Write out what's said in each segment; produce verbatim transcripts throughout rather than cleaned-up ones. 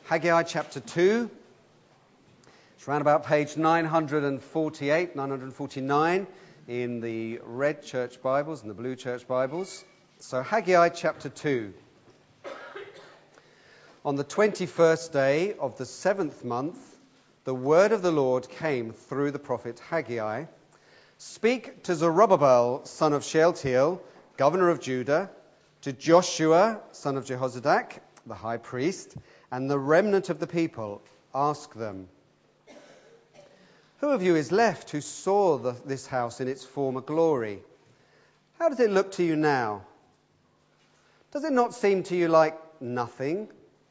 Haggai chapter two. It's around about page nine forty-eight, nine forty-nine in the red church Bibles and the blue church Bibles. So Haggai chapter two. On the twenty-first day of the seventh month, the word of the Lord came through the prophet Haggai. Speak to Zerubbabel, son of Shealtiel, governor of Judah, to Joshua, son of Jehozadak, the high priest, and the remnant of the people. Ask them, who of you is left who saw the, this house in its former glory? How does it look to you now? Does it not seem to you like nothing?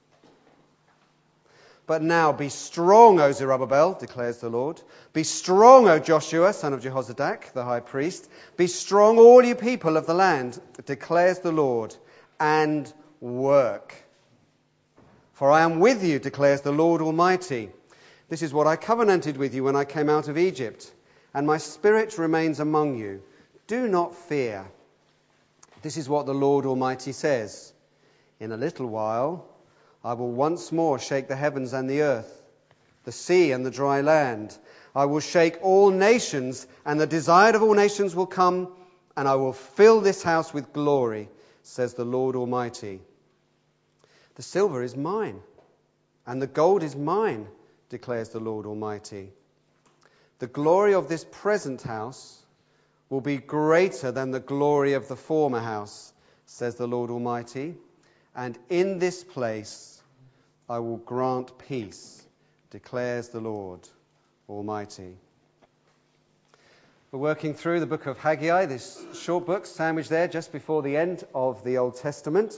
But now be strong, O Zerubbabel, declares the Lord. Be strong, O Joshua, son of Jehozadak, the high priest. Be strong, all you people of the land, declares the Lord, and work. For I am with you, declares the Lord Almighty. This is what I covenanted with you when I came out of Egypt, and my spirit remains among you. Do not fear. This is what the Lord Almighty says. In a little while I will once more shake the heavens and the earth, the sea and the dry land. I will shake all nations, and the desired of all nations will come, and I will fill this house with glory, says the Lord Almighty. The silver is mine, and the gold is mine, declares the Lord Almighty. The glory of this present house will be greater than the glory of the former house, says the Lord Almighty. And in this place I will grant peace, declares the Lord Almighty. We're working through the book of Haggai, this short book sandwiched there just before the end of the Old Testament.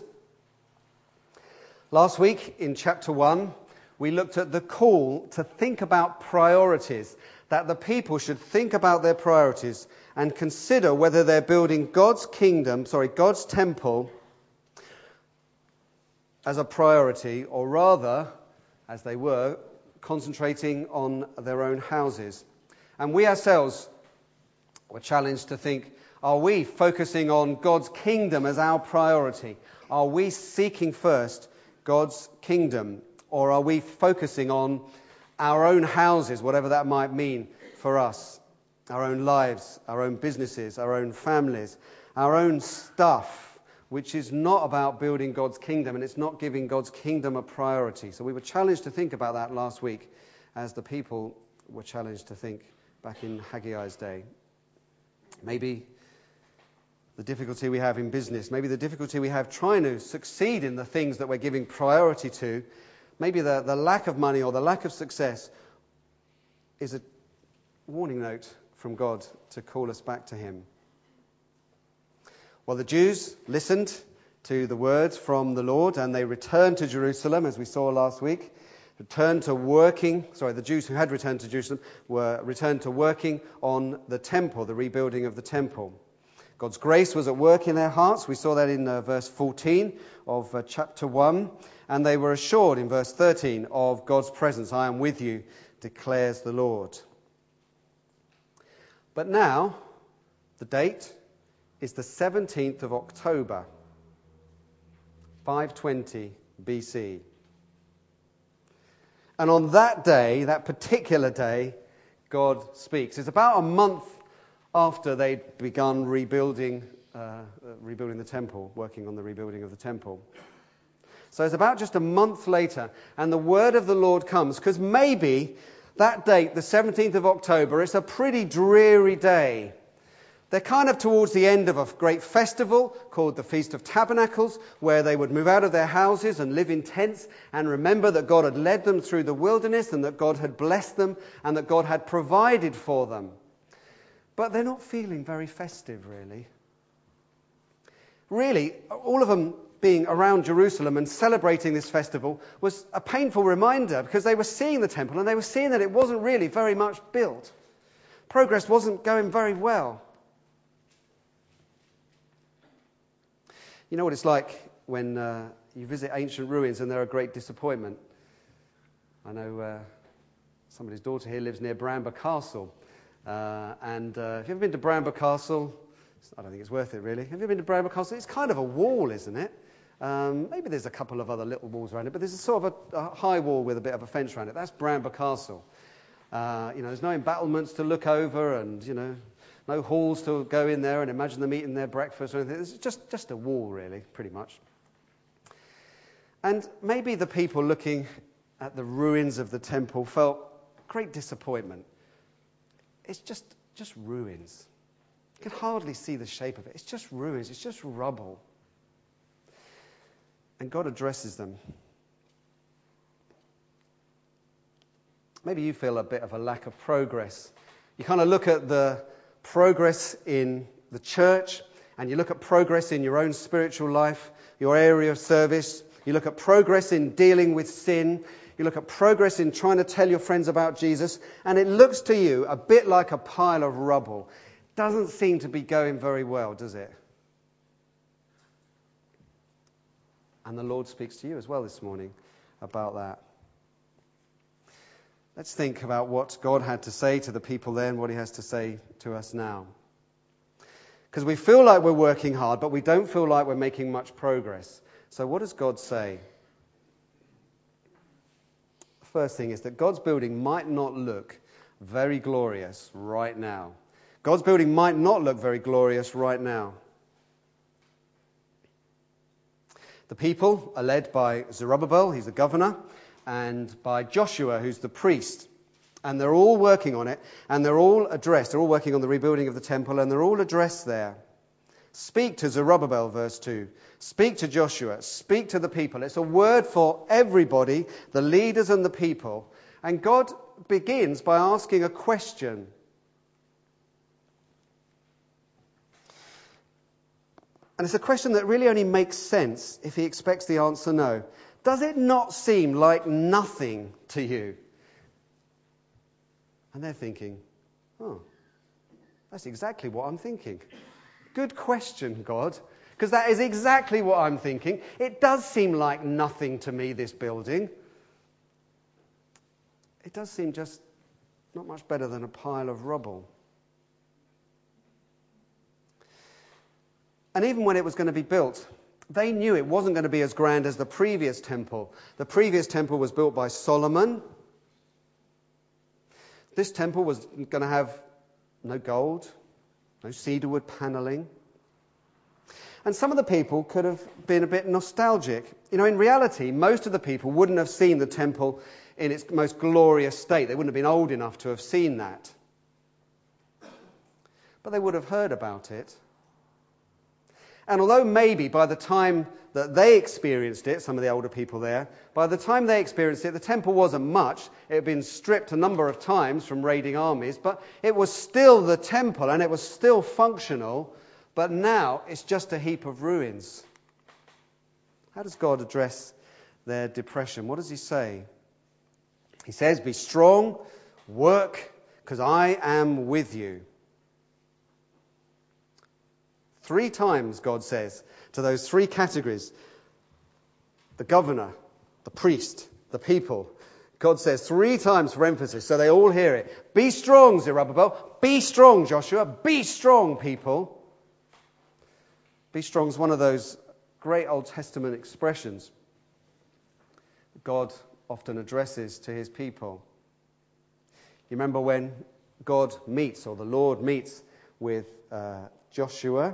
Last week in chapter one, we looked at the call to think about priorities, that the people should think about their priorities and consider whether they're building God's kingdom, sorry, God's temple as a priority, or rather, as they were, concentrating on their own houses. And we ourselves were challenged to think, are we focusing on God's kingdom as our priority? Are we seeking first God's kingdom? Or are we focusing on our own houses, whatever that might mean for us, our own lives, our own businesses, our own families, our own stuff, which is not about building God's kingdom, and it's not giving God's kingdom a priority. So we were challenged to think about that last week, as the people were challenged to think back in Haggai's day. Maybe the difficulty we have in business, maybe the difficulty we have trying to succeed in the things that we're giving priority to, maybe the, the lack of money or the lack of success is a warning note from God to call us back to Him. Well, the Jews listened to the words from the Lord and they returned to Jerusalem, as we saw last week. Returned to working, sorry, the Jews who had returned to Jerusalem were returned to working on the temple, the rebuilding of the temple. God's grace was at work in their hearts. We saw that in uh, verse fourteen of uh, chapter one. And they were assured in verse thirteen of God's presence. I am with you, declares the Lord. But now, the date is the seventeenth of October, five twenty B C. And on that day, that particular day, God speaks. It's about a month after they'd begun rebuilding, uh, rebuilding the temple, working on the rebuilding of the temple. So it's about just a month later, and the word of the Lord comes, because maybe that date, the seventeenth of October, it's a pretty dreary day. They're kind of towards the end of a great festival called the Feast of Tabernacles, where they would move out of their houses and live in tents and remember that God had led them through the wilderness and that God had blessed them and that God had provided for them. But they're not feeling very festive, really. Really, all of them being around Jerusalem and celebrating this festival was a painful reminder, because they were seeing the temple and they were seeing that it wasn't really very much built. Progress wasn't going very well. You know what it's like when uh, you visit ancient ruins and they're a great disappointment. I know uh, somebody's daughter here lives near Bramber Castle. Uh, and uh, have you ever been to Bramber Castle? I don't think it's worth it, really. Have you been to Bramber Castle? It's kind of a wall, isn't it? Um, maybe there's a couple of other little walls around it, but there's a sort of a, a high wall with a bit of a fence around it. That's Bramber Castle. Uh, you know, there's no embattlements to look over, and you know, no halls to go in there and imagine them eating their breakfast or anything. It's just just a wall, really, pretty much. And maybe the people looking at the ruins of the temple felt great disappointment. It's just just ruins. You can hardly see the shape of it. It's just ruins. It's just rubble. And God addresses them. Maybe you feel a bit of a lack of progress. You kind of look at the progress in the church, and you look at progress in your own spiritual life, your area of service. You look at progress in dealing with sin. You look at progress in trying to tell your friends about Jesus, and it looks to you a bit like a pile of rubble. Doesn't seem to be going very well, does it? And the Lord speaks to you as well this morning about that. Let's think about what God had to say to the people then, what he has to say to us now. Because we feel like we're working hard, but we don't feel like we're making much progress. So what does God say? The first thing is that God's building might not look very glorious right now. God's building might not look very glorious right now. The people are led by Zerubbabel, he's the governor, and by Joshua, who's the priest. And they're all working on it, and they're all addressed. They're all working on the rebuilding of the temple, and they're all addressed there. Speak to Zerubbabel, verse two. Speak to Joshua. Speak to the people. It's a word for everybody, the leaders and the people. And God begins by asking a question. And it's a question that really only makes sense if he expects the answer no. Does it not seem like nothing to you? And they're thinking, oh, that's exactly what I'm thinking. Good question, God, because that is exactly what I'm thinking. It does seem like nothing to me, this building. It does seem just not much better than a pile of rubble. And even when it was going to be built, they knew it wasn't going to be as grand as the previous temple. The previous temple was built by Solomon. This temple was going to have no gold, no cedarwood paneling. And some of the people could have been a bit nostalgic. You know, in reality, most of the people wouldn't have seen the temple in its most glorious state. They wouldn't have been old enough to have seen that. But they would have heard about it. And although maybe by the time that they experienced it, some of the older people there, by the time they experienced it, the temple wasn't much. It had been stripped a number of times from raiding armies, but it was still the temple and it was still functional, but now it's just a heap of ruins. How does God address their depression? What does he say? He says, be strong, work, because I am with you. Three times, God says, to those three categories, the governor, the priest, the people. God says three times for emphasis, so they all hear it. Be strong, Zerubbabel. Be strong, Joshua. Be strong, people. Be strong is one of those great Old Testament expressions God often addresses to his people. You remember when God meets, or the Lord meets with uh, Joshua?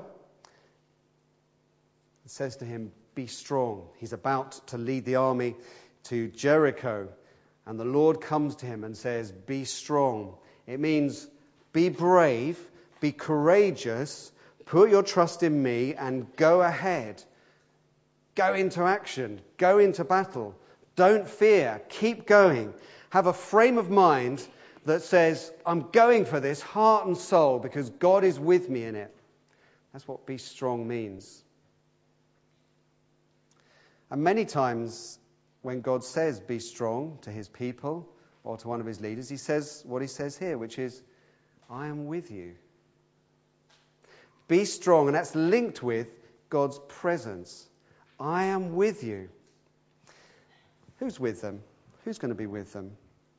It says to him, be strong. He's about to lead the army to Jericho. And the Lord comes to him and says, be strong. It means be brave, be courageous, put your trust in me and go ahead. Go into action. Go into battle. Don't fear. Keep going. Have a frame of mind that says, I'm going for this heart and soul because God is with me in it. That's what be strong means. And many times when God says be strong to his people or to one of his leaders, he says what he says here, which is, I am with you. Be strong, and that's linked with God's presence. I am with you. Who's with them? Who's going to be with them?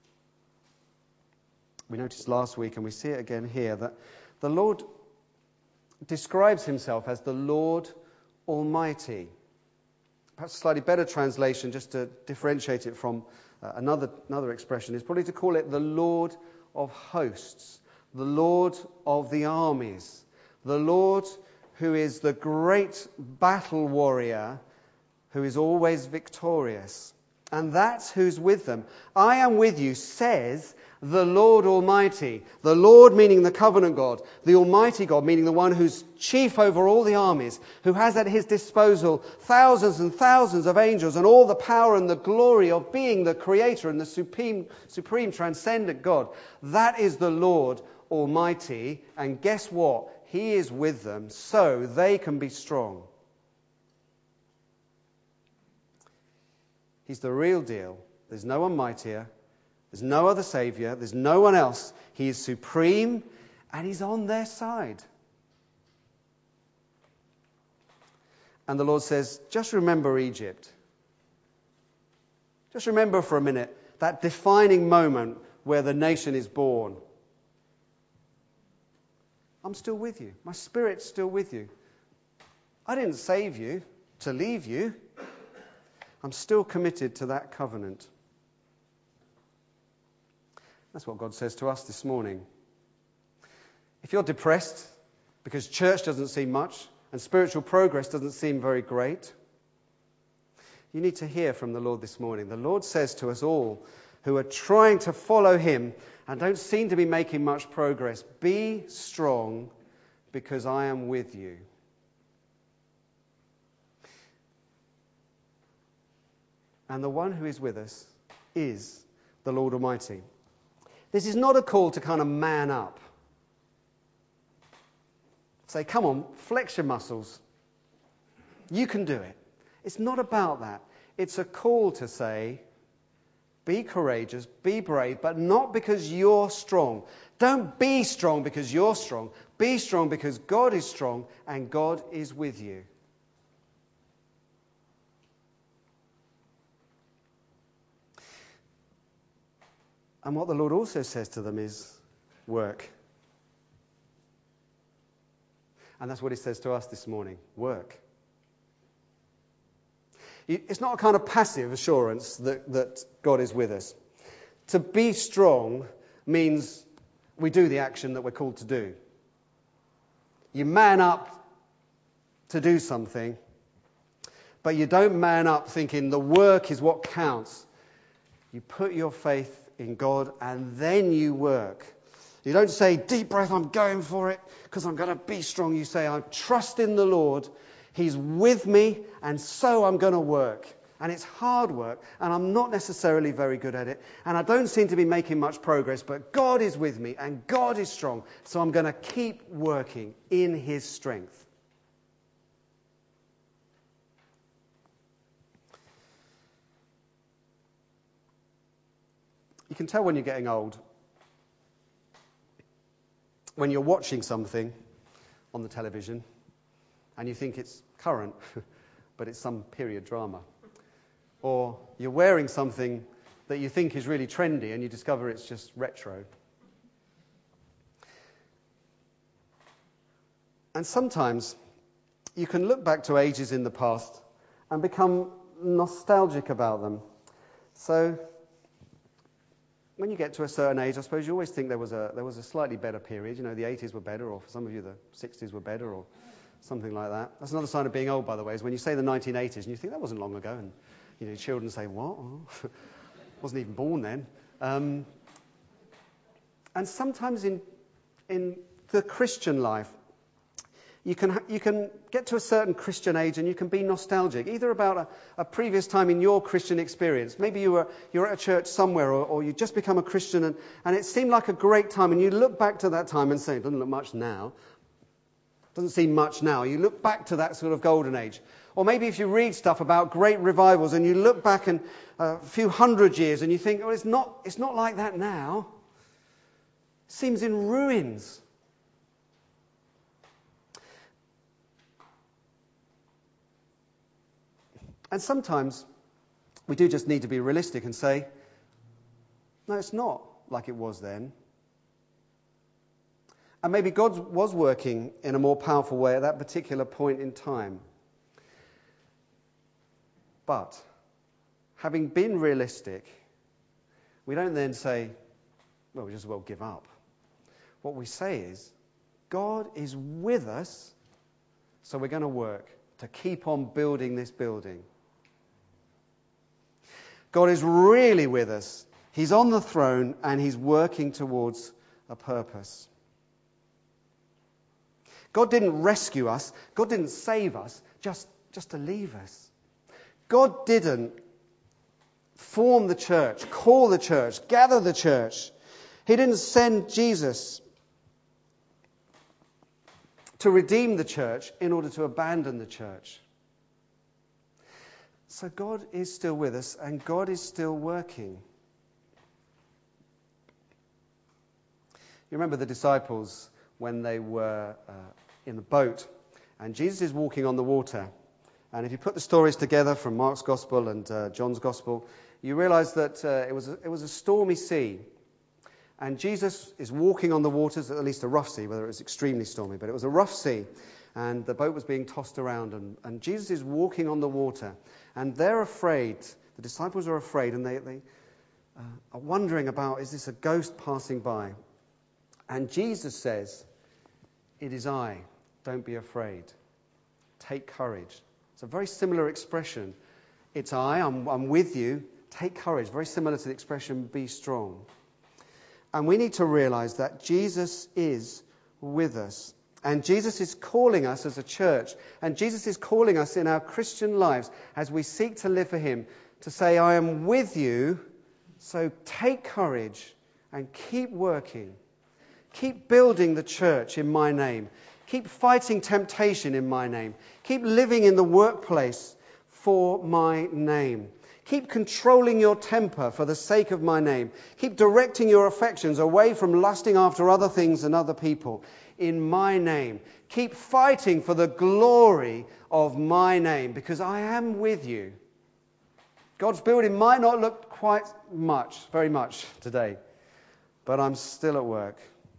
We noticed last week, and we see it again here, that the Lord describes himself as the Lord Almighty. perhaps a slightly better translation, just to differentiate it from uh, another, another expression, is probably to call it the Lord of hosts, the Lord of the armies, the Lord who is the great battle warrior who is always victorious. And that's who's with them. I am with you, says the Lord Almighty. The Lord meaning the covenant God. The Almighty God meaning the one who's chief over all the armies, who has at his disposal thousands and thousands of angels and all the power and the glory of being the creator and the supreme, supreme transcendent God. That is the Lord Almighty. And guess what? He is with them so they can be strong. He's the real deal. There's no one mightier. There's no other saviour. There's no one else. He is supreme and he's on their side. And the Lord says, just remember Egypt. Just remember for a minute that defining moment where the nation is born. I'm still with you. My Spirit's still with you. I didn't save you to leave you. I'm still committed to that covenant. That's what God says to us this morning. If you're depressed because church doesn't seem much and spiritual progress doesn't seem very great, you need to hear from the Lord this morning. The Lord says to us all who are trying to follow him and don't seem to be making much progress, be strong because I am with you. And the one who is with us is the Lord Almighty. This is not a call to kind of man up. Say, come on, flex your muscles. You can do it. It's not about that. It's a call to say, be courageous, be brave, but not because you're strong. Don't be strong because you're strong. Be strong because God is strong and God is with you. And what the Lord also says to them is, work. And that's what he says to us this morning, work. It's not a kind of passive assurance that, that God is with us. To be strong means we do the action that we're called to do. You man up to do something, but you don't man up thinking the work is what counts. You put your faith in God and then you work. You don't say, deep breath, I'm going for it because I'm going to be strong. You say, I trust in the Lord. He's with me and so I'm going to work. And it's hard work and I'm not necessarily very good at it. And I don't seem to be making much progress, but God is with me and God is strong. So I'm going to keep working in his strength. You can tell when you're getting old. When you're watching something on the television and you think it's current, but it's some period drama. Or you're wearing something that you think is really trendy and you discover it's just retro. And sometimes you can look back to ages in the past and become nostalgic about them. So when you get to a certain age, I suppose you always think there was a there was a slightly better period. You know, the eighties were better, or for some of you, the sixties were better, or something like that. That's another sign of being old, by the way, is when you say the nineteen eighties and you think that wasn't long ago, and you know, children say, "What? Wasn't even born then." Um, and sometimes in in the Christian life, you can you can get to a certain Christian age and you can be nostalgic, either about a, a previous time in your Christian experience. Maybe you were you're at a church somewhere, or, or you just become a Christian, and, and it seemed like a great time, and you look back to that time and say, it doesn't look much now. Doesn't seem much now. You look back to that sort of golden age. Or maybe if you read stuff about great revivals and you look back in a few hundred years and you think, oh, it's not it's not like that now. It seems in ruins. And sometimes we do just need to be realistic and say, no, it's not like it was then. And maybe God was working in a more powerful way at that particular point in time. But having been realistic, we don't then say, well, we just as well give up. What we say is, God is with us, so we're going to work to keep on building this building. God is really with us. He's on the throne and he's working towards a purpose. God didn't rescue us. God didn't save us just, just to leave us. God didn't form the church, call the church, gather the church. He didn't send Jesus to redeem the church in order to abandon the church. So God is still with us and God is still working. You remember the disciples when they were uh, in the boat and Jesus is walking on the water. And if you put the stories together from Mark's Gospel and uh, John's Gospel, you realize that uh, it was a, it was a stormy sea. And Jesus is walking on the waters, at least a rough sea, whether it was extremely stormy, but it was a rough sea. And the boat was being tossed around. And, and Jesus is walking on the water. And they're afraid. The disciples are afraid. And they, they uh, are wondering about, is this a ghost passing by? And Jesus says, it is I. Don't be afraid. Take courage. It's a very similar expression. It's I. I'm, I'm with you. Take courage. Very similar to the expression, be strong. And we need to realize that Jesus is with us. And Jesus is calling us as a church. And Jesus is calling us in our Christian lives as we seek to live for him to say, I am with you, so take courage and keep working. Keep building the church in my name. Keep fighting temptation in my name. Keep living in the workplace for my name. Keep controlling your temper for the sake of my name. Keep directing your affections away from lusting after other things and other people in my name. Keep fighting for the glory of my name because I am with you. God's building might not look quite much, very much today, but I'm still at work.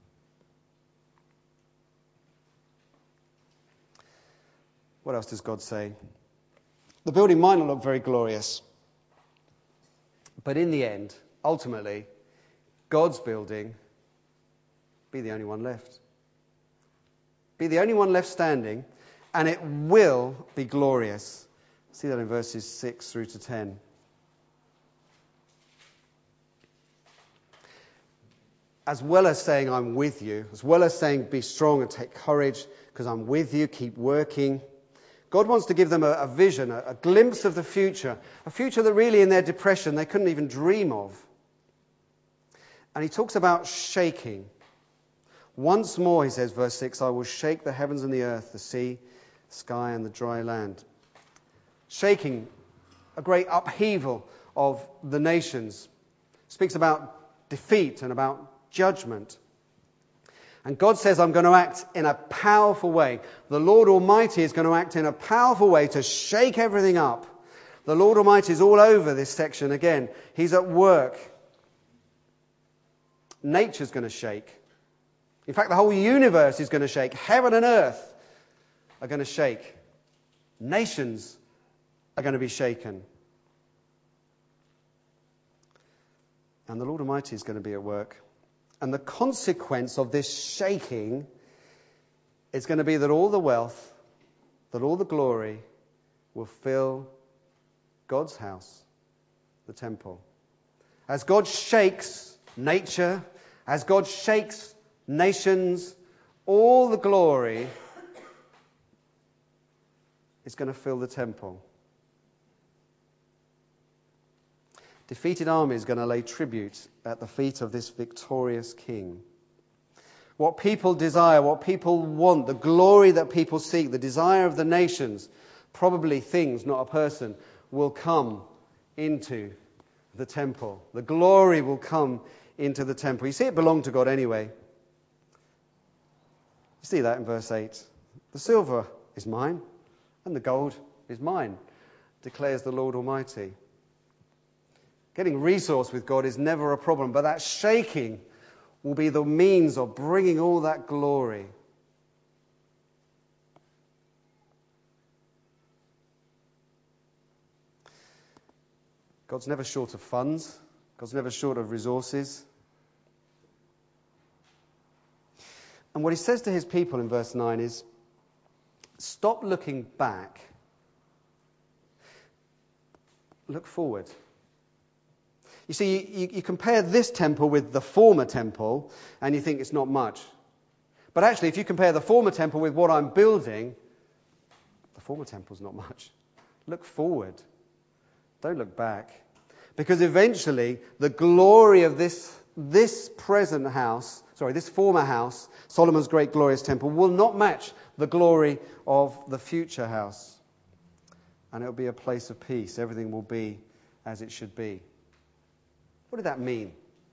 What else does God say? The building might not look very glorious. But in the end, ultimately, God's building, be the only one left. Be the only one left standing, and it will be glorious. See that in verses six through to ten. As well as saying, I'm with you, as well as saying, be strong and take courage, because I'm with you, keep working. God wants to give them a, a vision, a, a glimpse of the future, a future that really in their depression they couldn't even dream of. And he talks about shaking. Once more, he says, verse six, I will shake the heavens and the earth, the sea, the sky and the dry land. Shaking, a great upheaval of the nations. Speaks about defeat and about judgment. And God says, I'm going to act in a powerful way. The Lord Almighty is going to act in a powerful way to shake everything up. The Lord Almighty is all over this section again. He's at work. Nature's going to shake. In fact, the whole universe is going to shake. Heaven and earth are going to shake. Nations are going to be shaken. And the Lord Almighty is going to be at work. And the consequence of this shaking is going to be that all the wealth, that all the glory will fill God's house, the temple. As God shakes nature, as God shakes nations, all the glory is going to fill the temple. Defeated army is going to lay tribute at the feet of this victorious king. What people desire, what people want, the glory that people seek, the desire of the nations, probably things, not a person, will come into the temple. The glory will come into the temple. You see, it belonged to God anyway. You see that in verse eight. The silver is mine, and the gold is mine, declares the Lord Almighty. Getting resource with God is never a problem, but that shaking will be the means of bringing all that glory. God's never short of funds. God's never short of resources. And what he says to his people in verse nine is, stop looking back. Look forward. You see, you, you compare this temple with the former temple, and you think it's not much. But actually, if you compare the former temple with what I'm building, the former temple's not much. Look forward. Don't look back. Because eventually, the glory of this, this present house, sorry, this former house, Solomon's great glorious temple, will not match the glory of the future house. And it will be a place of peace. Everything will be as it should be. What did that mean?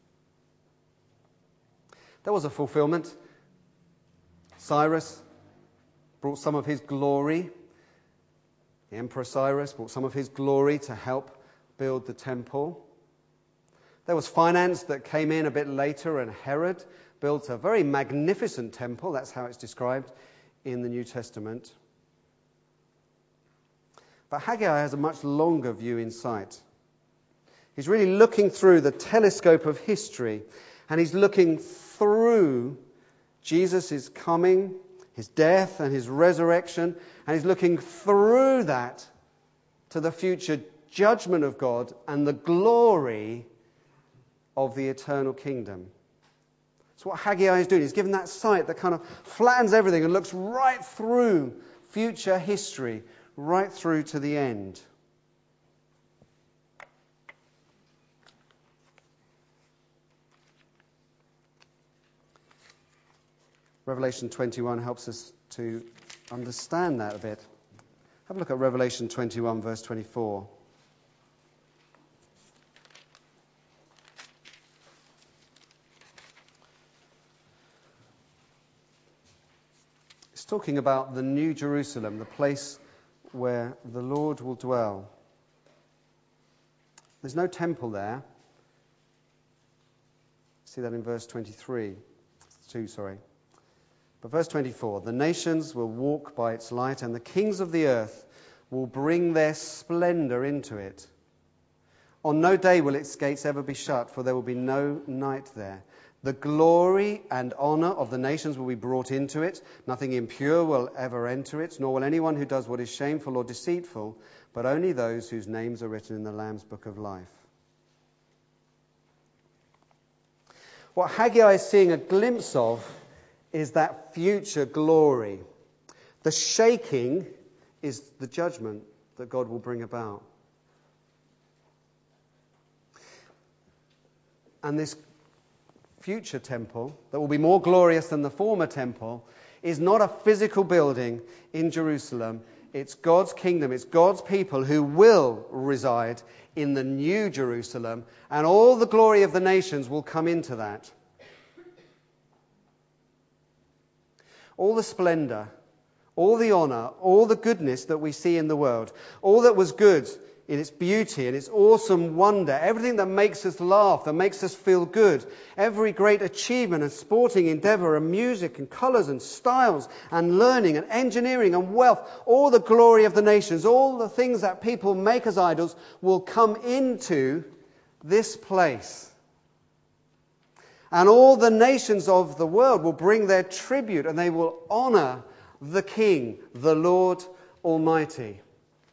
There was a fulfillment. Cyrus brought some of his glory. The Emperor Cyrus brought some of his glory to help build the temple. There was finance that came in a bit later, and Herod built a very magnificent temple. That's how it's described in the New Testament. But Haggai has a much longer view in sight. He's really looking through the telescope of history, and he's looking through Jesus' coming, his death and his resurrection, and he's looking through that to the future judgment of God and the glory of the eternal kingdom. That's what Haggai is doing. He's given that sight that kind of flattens everything and looks right through future history, right through to the end. Revelation twenty-one helps us to understand that a bit. Have a look at Revelation twenty-one, verse twenty-four. It's talking about the New Jerusalem, the place where the Lord will dwell. There's no temple there. See that in verse twenty-three. two, sorry. But verse twenty-four, the nations will walk by its light, and the kings of the earth will bring their splendor into it. On no day will its gates ever be shut, for there will be no night there. The glory and honor of the nations will be brought into it. Nothing impure will ever enter it, nor will anyone who does what is shameful or deceitful, but only those whose names are written in the Lamb's book of life. What Haggai is seeing a glimpse of is that future glory. The shaking is the judgment that God will bring about. And this future temple, that will be more glorious than the former temple, is not a physical building in Jerusalem. It's God's kingdom. It's God's people who will reside in the new Jerusalem, and all the glory of the nations will come into that. All the splendor, all the honor, all the goodness that we see in the world, all that was good in its beauty and its awesome wonder, everything that makes us laugh, that makes us feel good, every great achievement and sporting endeavor and music and colors and styles and learning and engineering and wealth, all the glory of the nations, all the things that people make as idols will come into this place. And all the nations of the world will bring their tribute, and they will honor the King, the Lord Almighty.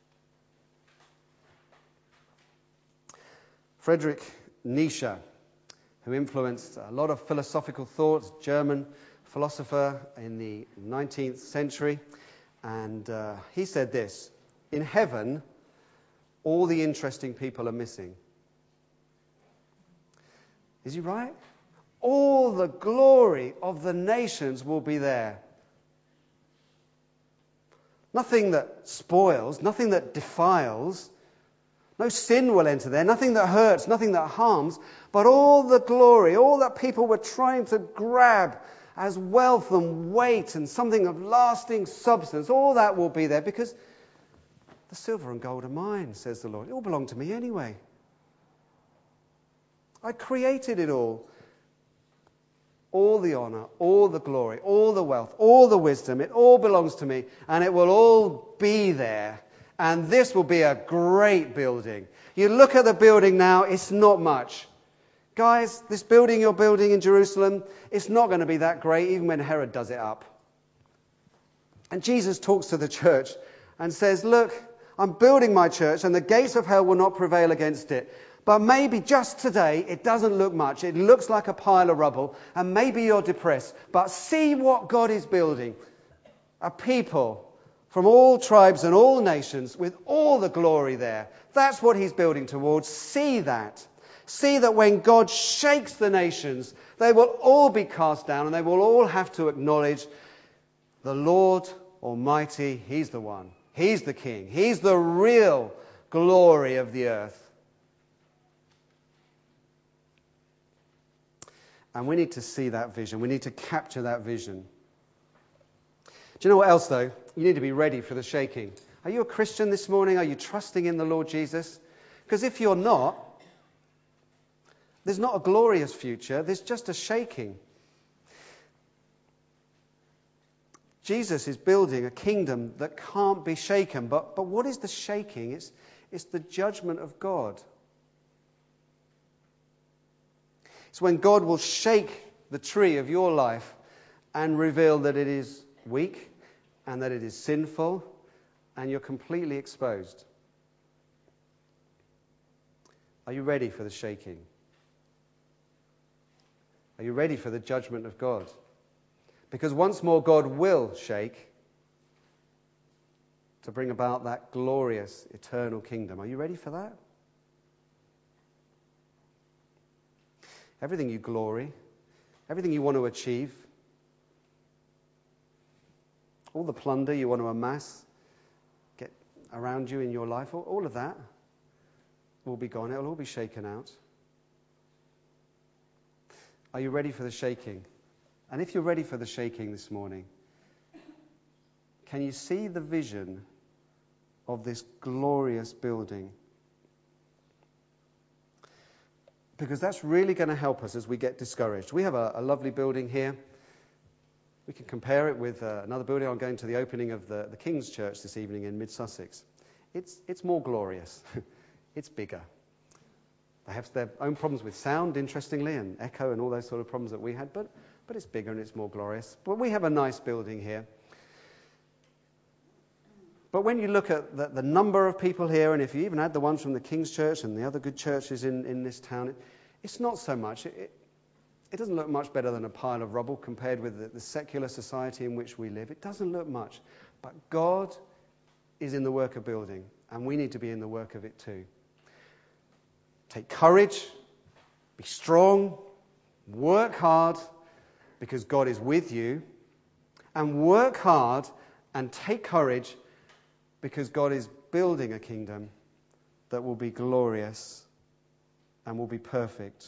Friedrich Nietzsche, who influenced a lot of philosophical thought, German philosopher in the nineteenth century, and uh, he said this: in heaven, all the interesting people are missing. Is he right? All the glory of the nations will be there. Nothing that spoils, nothing that defiles. No sin will enter there, nothing that hurts, nothing that harms, but all the glory, all that people were trying to grab as wealth and weight and something of lasting substance, all that will be there, because the silver and gold are mine, says the Lord. It all belonged to me anyway. I created it all. All the honor, all the glory, all the wealth, all the wisdom, it all belongs to me, and it will all be there And this will be a great building. You look at the building now, it's not much. Guys, this building you're building in Jerusalem, it's not going to be that great even when Herod does it up. And Jesus talks to the church and says, look, I'm building my church and the gates of hell will not prevail against it. But maybe just today it doesn't look much. It looks like a pile of rubble and maybe you're depressed. But see what God is building. A people from all tribes and all nations with all the glory there. That's what he's building towards. See that. See that when God shakes the nations, they will all be cast down and they will all have to acknowledge the Lord Almighty, he's the one. He's the King. He's the real glory of the earth. And we need to see that vision. We need to capture that vision. Do you know what else, though? You need to be ready for the shaking. Are you a Christian this morning? Are you trusting in the Lord Jesus? Because if you're not, there's not a glorious future. There's just a shaking. Jesus is building a kingdom that can't be shaken. But, but what is the shaking? It's, it's the judgment of God. It's when God will shake the tree of your life and reveal that it is weak and that it is sinful and you're completely exposed. Are you ready for the shaking? Are you ready for the judgment of God? Because once more God will shake to bring about that glorious eternal kingdom. Are you ready for that? Everything you glory, everything you want to achieve, all the plunder you want to amass, get around you in your life, all, all of that will be gone. It will all be shaken out. Are you ready for the shaking? And if you're ready for the shaking this morning, can you see the vision of this glorious building? Because that's really going to help us as we get discouraged. We have a, a lovely building here. We can compare it with uh, another building. I'm going to the opening of the, the King's Church this evening in Mid-Sussex. It's, it's more glorious. It's bigger. They have their own problems with sound, interestingly, and echo and all those sort of problems that we had, but, but it's bigger and it's more glorious. But we have a nice building here. But when you look at the, the number of people here, and if you even add the ones from the King's Church and the other good churches in, in this town, it, it's not so much. It, it, it doesn't look much better than a pile of rubble compared with the, the secular society in which we live. It doesn't look much. But God is in the work of building, and we need to be in the work of it too. Take courage, be strong, work hard, because God is with you, and work hard and take courage because God is building a kingdom that will be glorious and will be perfect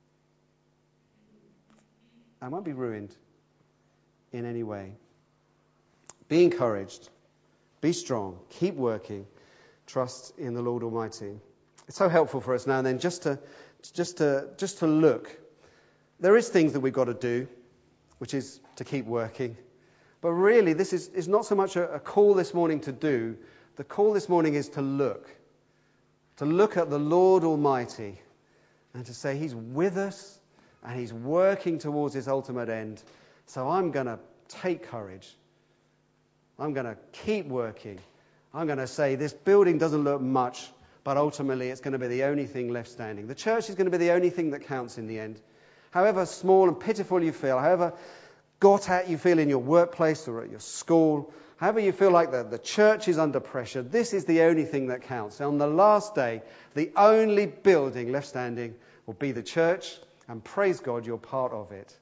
and won't be ruined in any way. Be encouraged. Be strong. Keep working. Trust in the Lord Almighty. It's so helpful for us now and then just to, just to, just to look. There is things that we've got to do, which is to keep working. But really, this is, is not so much a, a call this morning to do. The call this morning is to look. To look at the Lord Almighty and to say He's with us and He's working towards His ultimate end. So I'm going to take courage. I'm going to keep working. I'm going to say this building doesn't look much, but ultimately it's going to be the only thing left standing. The church is going to be the only thing that counts in the end. However small and pitiful you feel, however got at you feel in your workplace or at your school, however you feel like the, the church is under pressure, this is the only thing that counts. On the last day, the only building left standing will be the church, and praise God, you're part of it.